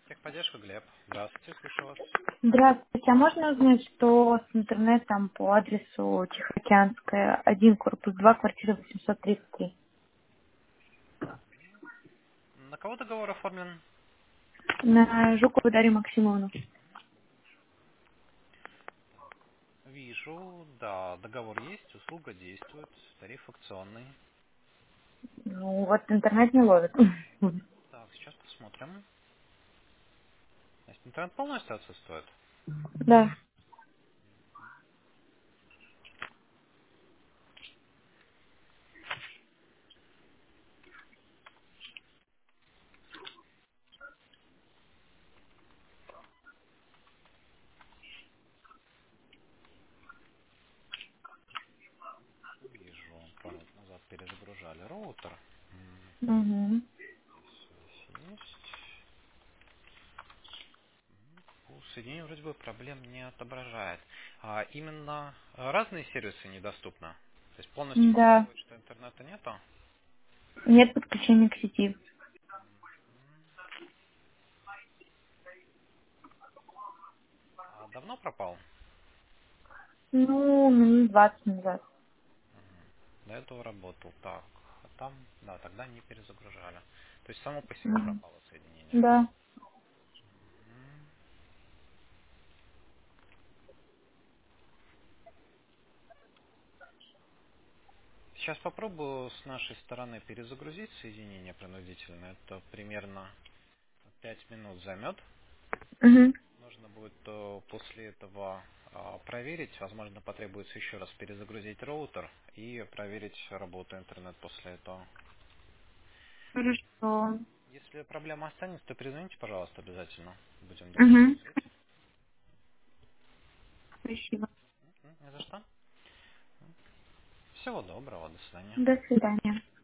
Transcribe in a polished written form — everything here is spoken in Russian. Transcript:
Техподдержка, Глеб. Здравствуйте, слушаю вас. Здравствуйте. А можно узнать, что с интернетом по адресу Тихоокеанская, 1, корпус 2, квартира 833? На кого договор оформлен? На Жукову Дарью Максимовну. Вижу, да, договор есть, услуга действует, тариф акционный. Ну, вот интернет не ловит. Так, сейчас посмотрим. Значит, интернет полностью отсутствует. Да. Вижу, пару минут назад перезагружали роутер. Угу. Здесь связь есть. По соединению вроде бы проблем не отображает. А именно разные сервисы недоступны. То есть полностью Да. показывает, что интернета нету. Нет подключения к сети. А давно пропал? Ну, минут 20 назад. До этого работал. Так, а там, да, тогда не перезагружали. То есть само по себе Мгм. пропало соединение. Да. Мгм. Сейчас попробую с нашей стороны перезагрузить соединение принудительно. Это примерно 5 минут займет. Угу. Нужно будет после этого проверить. Возможно, потребуется еще раз перезагрузить роутер и проверить работу интернет после этого. Хорошо. Если проблема останется, то перезвоните, пожалуйста, обязательно. Будем Угу. досмотреть. Спасибо. Не за что. Всего доброго, до свидания. До свидания.